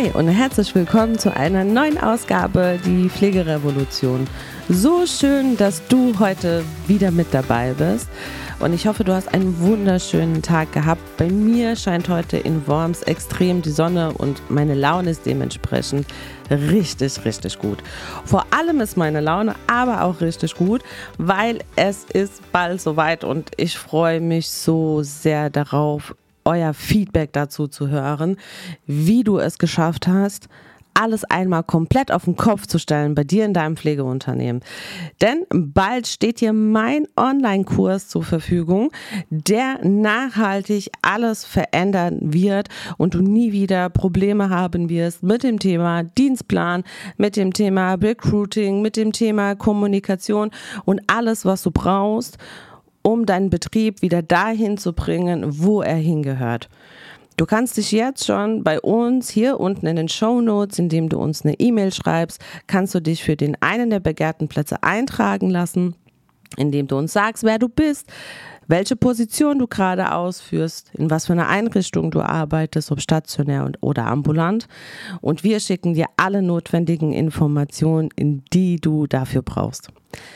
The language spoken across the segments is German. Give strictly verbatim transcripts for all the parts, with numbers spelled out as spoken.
Hi und herzlich willkommen zu einer neuen Ausgabe, die Pflegerevolution. So schön, dass du heute wieder mit dabei bist und ich hoffe, du hast einen wunderschönen Tag gehabt. Bei mir scheint heute in Worms extrem die Sonne und meine Laune ist dementsprechend richtig, richtig gut. Vor allem ist meine Laune aber auch richtig gut, weil es ist bald soweit und ich freue mich so sehr darauf, euer Feedback dazu zu hören, wie du es geschafft hast, alles einmal komplett auf den Kopf zu stellen bei dir in deinem Pflegeunternehmen. Denn bald steht dir mein Online-Kurs zur Verfügung, der nachhaltig alles verändern wird und du nie wieder Probleme haben wirst mit dem Thema Dienstplan, mit dem Thema Recruiting, mit dem Thema Kommunikation und alles, was du brauchst, um deinen Betrieb wieder dahin zu bringen, wo er hingehört. Du kannst dich jetzt schon bei uns hier unten in den Shownotes, indem du uns eine E-Mail schreibst, kannst du dich für den einen der begehrten Plätze eintragen lassen, indem du uns sagst, wer du bist, welche Position du gerade ausführst, in was für einer Einrichtung du arbeitest, ob stationär oder ambulant. Und wir schicken dir alle notwendigen Informationen, die du dafür brauchst.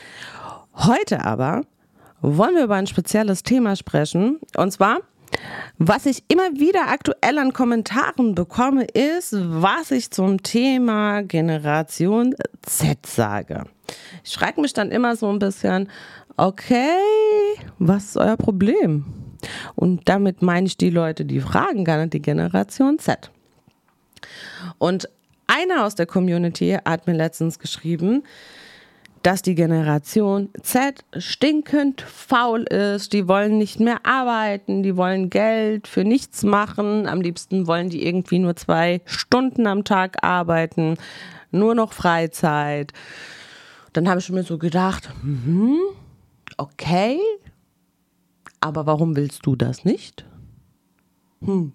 Heute aber wollen wir über ein spezielles Thema sprechen, und zwar, was ich immer wieder aktuell an Kommentaren bekomme, ist, was ich zum Thema Generation Z sage. Ich frage mich dann immer so ein bisschen, okay, was ist euer Problem? Und damit meine ich die Leute, die fragen, gar nicht die Generation Z. Und einer aus der Community hat mir letztens geschrieben, dass die Generation Z stinkend faul ist, die wollen nicht mehr arbeiten, die wollen Geld für nichts machen, am liebsten wollen die irgendwie nur zwei Stunden am Tag arbeiten, nur noch Freizeit. Dann habe ich mir so gedacht, hm, okay, aber warum willst du das nicht? Hm.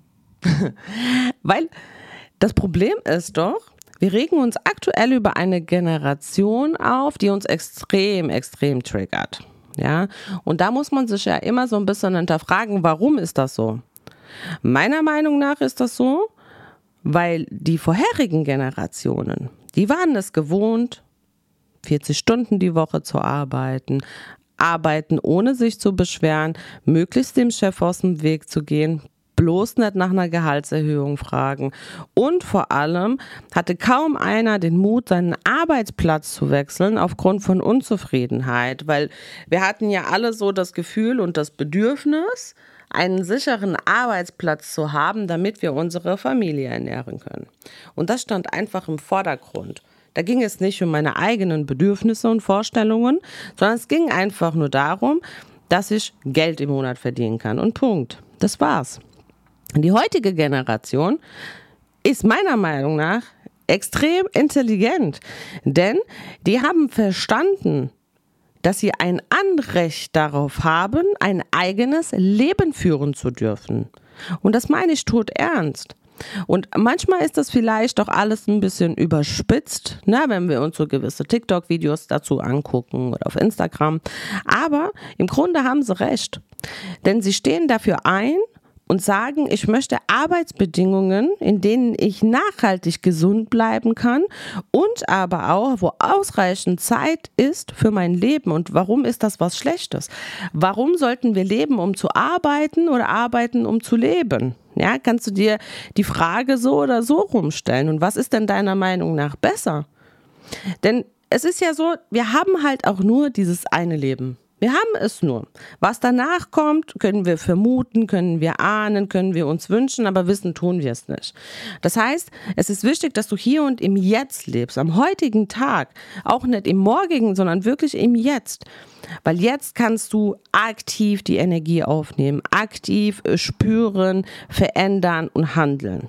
Weil das Problem ist doch, wir regen uns aktuell über eine Generation auf, die uns extrem, extrem triggert. Ja? Und da muss man sich ja immer so ein bisschen hinterfragen, warum ist das so? Meiner Meinung nach ist das so, weil die vorherigen Generationen, die waren es gewohnt, vierzig Stunden die Woche zu arbeiten, arbeiten ohne sich zu beschweren, möglichst dem Chef aus dem Weg zu gehen, bloß nicht nach einer Gehaltserhöhung fragen. Und vor allem hatte kaum einer den Mut, seinen Arbeitsplatz zu wechseln aufgrund von Unzufriedenheit, weil wir hatten ja alle so das Gefühl und das Bedürfnis, einen sicheren Arbeitsplatz zu haben, damit wir unsere Familie ernähren können. Und das stand einfach im Vordergrund. Da ging es nicht um meine eigenen Bedürfnisse und Vorstellungen, sondern es ging einfach nur darum, dass ich Geld im Monat verdienen kann. Und Punkt. Das war's. Die heutige Generation ist meiner Meinung nach extrem intelligent, denn die haben verstanden, dass sie ein Anrecht darauf haben, ein eigenes Leben führen zu dürfen. Und das meine ich todernst. Und manchmal ist das vielleicht doch alles ein bisschen überspitzt, ne, wenn wir uns so gewisse TikTok-Videos dazu angucken oder auf Instagram. Aber im Grunde haben sie recht, denn sie stehen dafür ein, und sagen, ich möchte Arbeitsbedingungen, in denen ich nachhaltig gesund bleiben kann und aber auch, wo ausreichend Zeit ist für mein Leben. Und warum ist das was Schlechtes? Warum sollten wir leben, um zu arbeiten oder arbeiten, um zu leben? Ja, kannst du dir die Frage so oder so rumstellen? Und was ist denn deiner Meinung nach besser? Denn es ist ja so, wir haben halt auch nur dieses eine Leben. Wir haben es nur. Was danach kommt, können wir vermuten, können wir ahnen, können wir uns wünschen, aber wissen tun wir es nicht. Das heißt, es ist wichtig, dass du hier und im Jetzt lebst, am heutigen Tag, auch nicht im morgigen, sondern wirklich im Jetzt. Weil jetzt kannst du aktiv die Energie aufnehmen, aktiv spüren, verändern und handeln.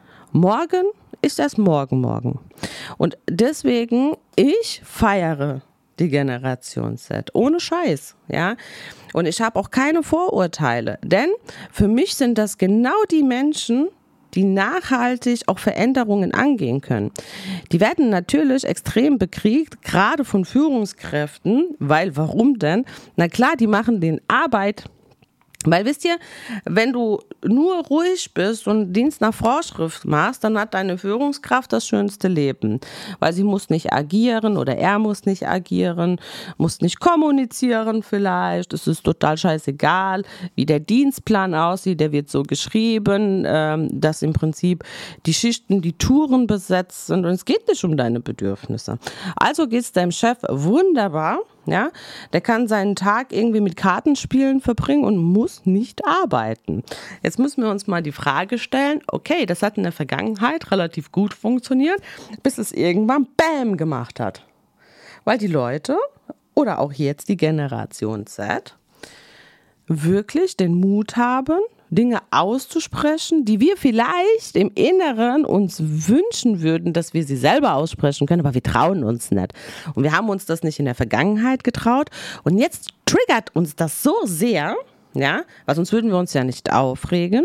Morgen ist erst morgen, morgen. Und deswegen, ich feiere die Generation Z. Ohne Scheiß, ja. Und ich habe auch keine Vorurteile, denn für mich sind das genau die Menschen, die nachhaltig auch Veränderungen angehen können. Die werden natürlich extrem bekriegt, gerade von Führungskräften, weil warum denn? Na klar, die machen den Arbeit Weil wisst ihr, wenn du nur ruhig bist und Dienst nach Vorschrift machst, dann hat deine Führungskraft das schönste Leben. Weil sie muss nicht agieren oder er muss nicht agieren, muss nicht kommunizieren vielleicht. Es ist total scheißegal, wie der Dienstplan aussieht. Der wird so geschrieben, dass im Prinzip die Schichten, die Touren besetzt sind und es geht nicht um deine Bedürfnisse. Also geht es deinem Chef wunderbar. Ja, der kann seinen Tag irgendwie mit Kartenspielen verbringen und muss nicht arbeiten. Jetzt müssen wir uns mal die Frage stellen, okay, das hat in der Vergangenheit relativ gut funktioniert, bis es irgendwann Bäm gemacht hat. Weil die Leute oder auch jetzt die Generation Z wirklich den Mut haben, Dinge auszusprechen, die wir vielleicht im Inneren uns wünschen würden, dass wir sie selber aussprechen können, aber wir trauen uns nicht. Und wir haben uns das nicht in der Vergangenheit getraut. Und jetzt triggert uns das so sehr, ja, weil sonst würden wir uns ja nicht aufregen,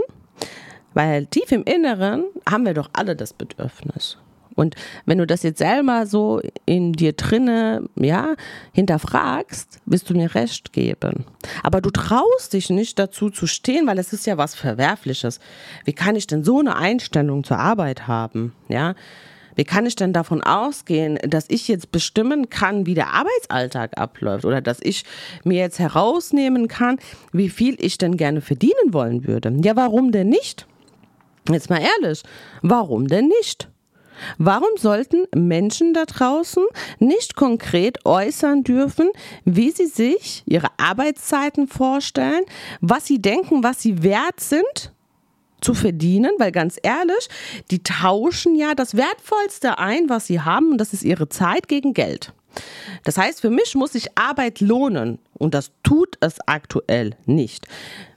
weil tief im Inneren haben wir doch alle das Bedürfnis. Und wenn du das jetzt selber so in dir drinne, ja, hinterfragst, wirst du mir recht geben. Aber du traust dich nicht dazu zu stehen, weil es ist ja was Verwerfliches. Wie kann ich denn so eine Einstellung zur Arbeit haben, ja? Wie kann ich denn davon ausgehen, dass ich jetzt bestimmen kann, wie der Arbeitsalltag abläuft oder dass ich mir jetzt herausnehmen kann, wie viel ich denn gerne verdienen wollen würde? Ja, warum denn nicht? Jetzt mal ehrlich, warum denn nicht? Warum sollten Menschen da draußen nicht konkret äußern dürfen, wie sie sich ihre Arbeitszeiten vorstellen, was sie denken, was sie wert sind zu verdienen? Weil ganz ehrlich, die tauschen ja das Wertvollste ein, was sie haben, und das ist ihre Zeit gegen Geld. Das heißt, für mich muss sich Arbeit lohnen und das tut es aktuell nicht.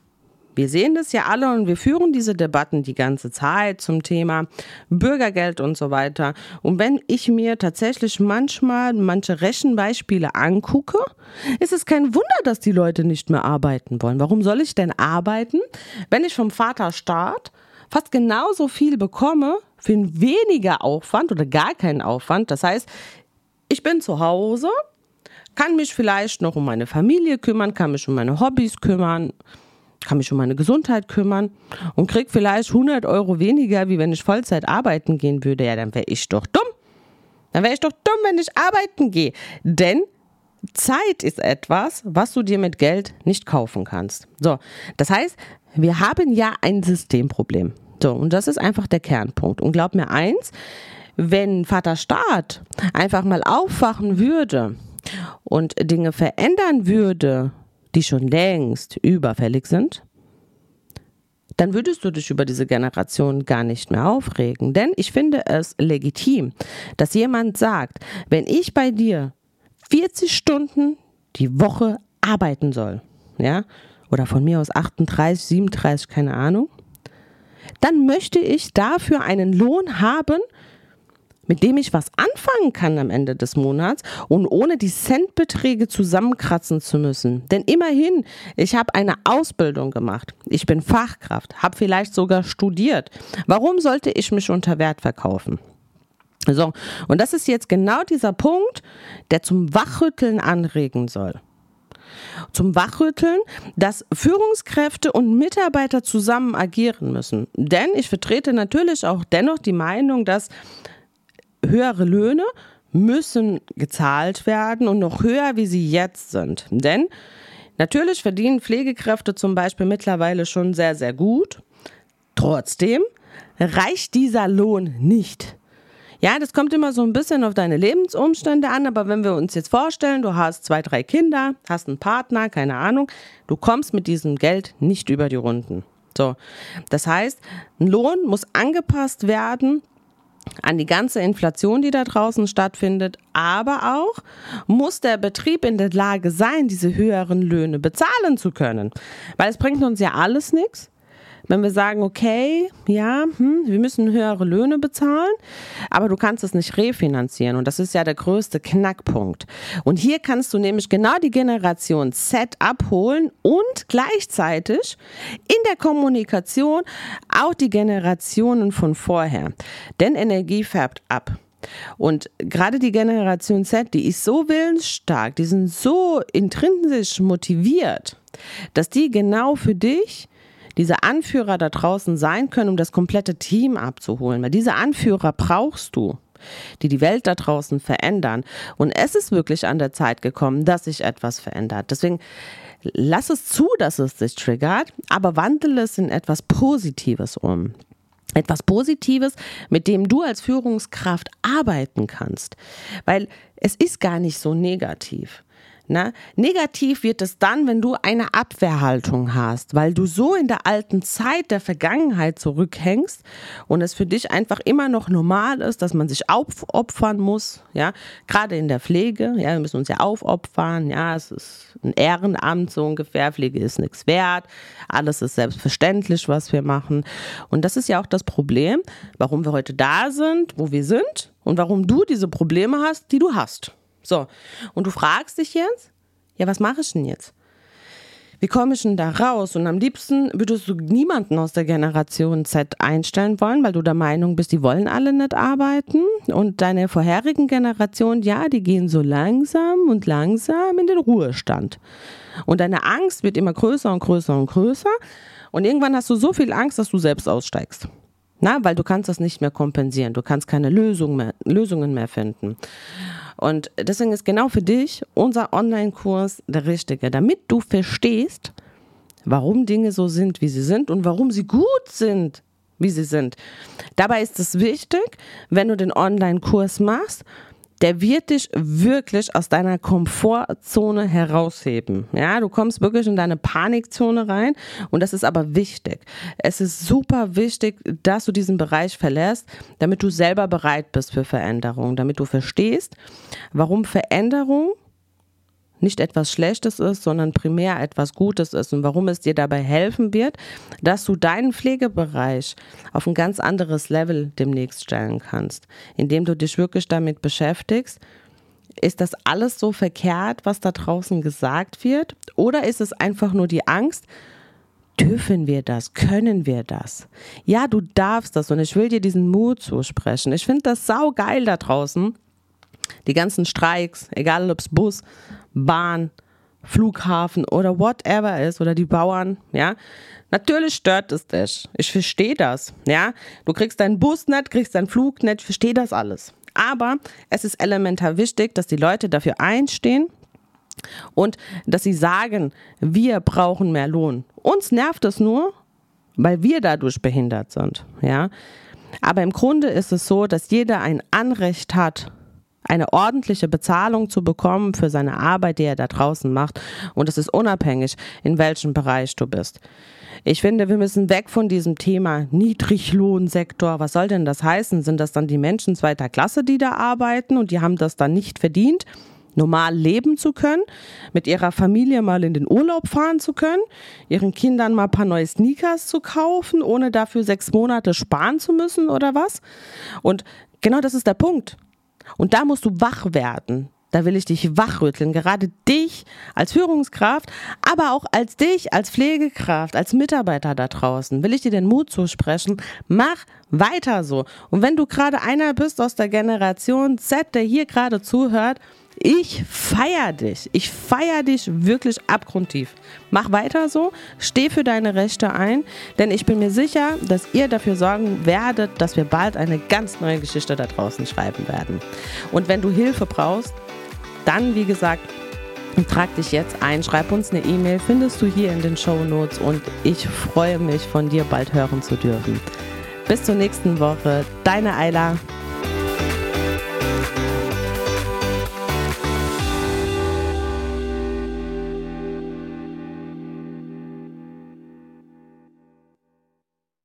Wir sehen das ja alle und wir führen diese Debatten die ganze Zeit zum Thema Bürgergeld und so weiter. Und wenn ich mir tatsächlich manchmal manche Rechenbeispiele angucke, ist es kein Wunder, dass die Leute nicht mehr arbeiten wollen. Warum soll ich denn arbeiten, wenn ich vom Vaterstaat fast genauso viel bekomme für weniger Aufwand oder gar keinen Aufwand? Das heißt, ich bin zu Hause, kann mich vielleicht noch um meine Familie kümmern, kann mich um meine Hobbys kümmern, kann mich um meine Gesundheit kümmern und krieg vielleicht hundert Euro weniger, wie wenn ich Vollzeit arbeiten gehen würde. Ja, dann wäre ich doch dumm. Dann wäre ich doch dumm, wenn ich arbeiten gehe. Denn Zeit ist etwas, was du dir mit Geld nicht kaufen kannst. So, das heißt, wir haben ja ein Systemproblem. So, und das ist einfach der Kernpunkt. Und glaub mir eins, wenn Vater Staat einfach mal aufwachen würde und Dinge verändern würde, die schon längst überfällig sind, dann würdest du dich über diese Generation gar nicht mehr aufregen. Denn ich finde es legitim, dass jemand sagt, wenn ich bei dir vierzig Stunden die Woche arbeiten soll, ja, oder von mir aus achtunddreißig, siebenunddreißig, keine Ahnung, dann möchte ich dafür einen Lohn haben, mit dem ich was anfangen kann am Ende des Monats und ohne die Centbeträge zusammenkratzen zu müssen. Denn immerhin, ich habe eine Ausbildung gemacht. Ich bin Fachkraft, habe vielleicht sogar studiert. Warum sollte ich mich unter Wert verkaufen? So, und das ist jetzt genau dieser Punkt, der zum Wachrütteln anregen soll. Zum Wachrütteln, dass Führungskräfte und Mitarbeiter zusammen agieren müssen. Denn ich vertrete natürlich auch dennoch die Meinung, dass höhere Löhne müssen gezahlt werden und noch höher, wie sie jetzt sind. Denn natürlich verdienen Pflegekräfte zum Beispiel mittlerweile schon sehr, sehr gut. Trotzdem reicht dieser Lohn nicht. Ja, das kommt immer so ein bisschen auf deine Lebensumstände an, aber wenn wir uns jetzt vorstellen, du hast zwei, drei Kinder, hast einen Partner, keine Ahnung, du kommst mit diesem Geld nicht über die Runden. So, das heißt, ein Lohn muss angepasst werden an die ganze Inflation, die da draußen stattfindet, aber auch muss der Betrieb in der Lage sein, diese höheren Löhne bezahlen zu können. Weil es bringt uns ja alles nichts, wenn wir sagen, okay, ja, hm, wir müssen höhere Löhne bezahlen, aber du kannst es nicht refinanzieren und das ist ja der größte Knackpunkt. Und hier kannst du nämlich genau die Generation Z abholen und gleichzeitig in der Kommunikation auch die Generationen von vorher. Denn Energie färbt ab. Und gerade die Generation Z, die ist so willensstark, die sind so intrinsisch motiviert, dass die genau für dich diese Anführer da draußen sein können, um das komplette Team abzuholen. Weil diese Anführer brauchst du, die die Welt da draußen verändern. Und es ist wirklich an der Zeit gekommen, dass sich etwas verändert. Deswegen lass es zu, dass es dich triggert, aber wandle es in etwas Positives um. Etwas Positives, mit dem du als Führungskraft arbeiten kannst. Weil es ist gar nicht so negativ. Na, negativ wird es dann, wenn du eine Abwehrhaltung hast, weil du so in der alten Zeit der Vergangenheit zurückhängst und es für dich einfach immer noch normal ist, dass man sich aufopfern muss, ja, gerade in der Pflege, ja, wir müssen uns ja aufopfern, ja, es ist ein Ehrenamt so ungefähr, Pflege ist nichts wert, alles ist selbstverständlich, was wir machen und das ist ja auch das Problem, warum wir heute da sind, wo wir sind und warum du diese Probleme hast, die du hast. So, und du fragst dich jetzt, ja, was mache ich denn jetzt? Wie komme ich denn da raus? Und am liebsten würdest du niemanden aus der Generation Z einstellen wollen, weil du der Meinung bist, die wollen alle nicht arbeiten. Und deine vorherigen Generationen, ja, die gehen so langsam und langsam in den Ruhestand. Und deine Angst wird immer größer und größer und größer. Und irgendwann hast du so viel Angst, dass du selbst aussteigst. Na, weil du kannst das nicht mehr kompensieren. Du kannst keine Lösung mehr, Lösungen mehr finden. Und deswegen ist genau für dich unser Online-Kurs der richtige, damit du verstehst, warum Dinge so sind, wie sie sind und warum sie gut sind, wie sie sind. Dabei ist es wichtig, wenn du den Online-Kurs machst, der wird dich wirklich aus deiner Komfortzone herausheben. Ja, du kommst wirklich in deine Panikzone rein und das ist aber wichtig. Es ist super wichtig, dass du diesen Bereich verlässt, damit du selber bereit bist für Veränderung, damit du verstehst, warum Veränderung nicht etwas Schlechtes ist, sondern primär etwas Gutes ist und warum es dir dabei helfen wird, dass du deinen Pflegebereich auf ein ganz anderes Level demnächst stellen kannst, indem du dich wirklich damit beschäftigst, ist das alles so verkehrt, was da draußen gesagt wird, oder ist es einfach nur die Angst, dürfen wir das, können wir das? Ja, du darfst das und ich will dir diesen Mut zusprechen. Ich finde das saugeil da draußen, die ganzen Streiks, egal ob es Bus, Bahn, Flughafen oder whatever ist oder die Bauern, ja. Natürlich stört es dich. Ich verstehe das, ja. Du kriegst deinen Bus nicht, kriegst deinen Flug nicht, ich verstehe das alles. Aber es ist elementar wichtig, dass die Leute dafür einstehen und dass sie sagen, wir brauchen mehr Lohn. Uns nervt es nur, weil wir dadurch behindert sind, ja. Aber im Grunde ist es so, dass jeder ein Anrecht hat, eine ordentliche Bezahlung zu bekommen für seine Arbeit, die er da draußen macht. Und es ist unabhängig, in welchem Bereich du bist. Ich finde, wir müssen weg von diesem Thema Niedriglohnsektor. Was soll denn das heißen? Sind das dann die Menschen zweiter Klasse, die da arbeiten und die haben das dann nicht verdient, normal leben zu können, mit ihrer Familie mal in den Urlaub fahren zu können, ihren Kindern mal ein paar neue Sneakers zu kaufen, ohne dafür sechs Monate sparen zu müssen oder was? Und genau das ist der Punkt. Und da musst du wach werden. Da will ich dich wachrütteln, gerade dich als Führungskraft, aber auch als dich als Pflegekraft, als Mitarbeiter da draußen, will ich dir den Mut zusprechen, mach weiter so. Und wenn du gerade einer bist aus der Generation Z, der hier gerade zuhört, ich feiere dich. Ich feiere dich wirklich abgrundtief. Mach weiter so, steh für deine Rechte ein, denn ich bin mir sicher, dass ihr dafür sorgen werdet, dass wir bald eine ganz neue Geschichte da draußen schreiben werden. Und wenn du Hilfe brauchst, dann, wie gesagt, trag dich jetzt ein, schreib uns eine E-Mail, findest du hier in den Shownotes und ich freue mich, von dir bald hören zu dürfen. Bis zur nächsten Woche, deine Ayla.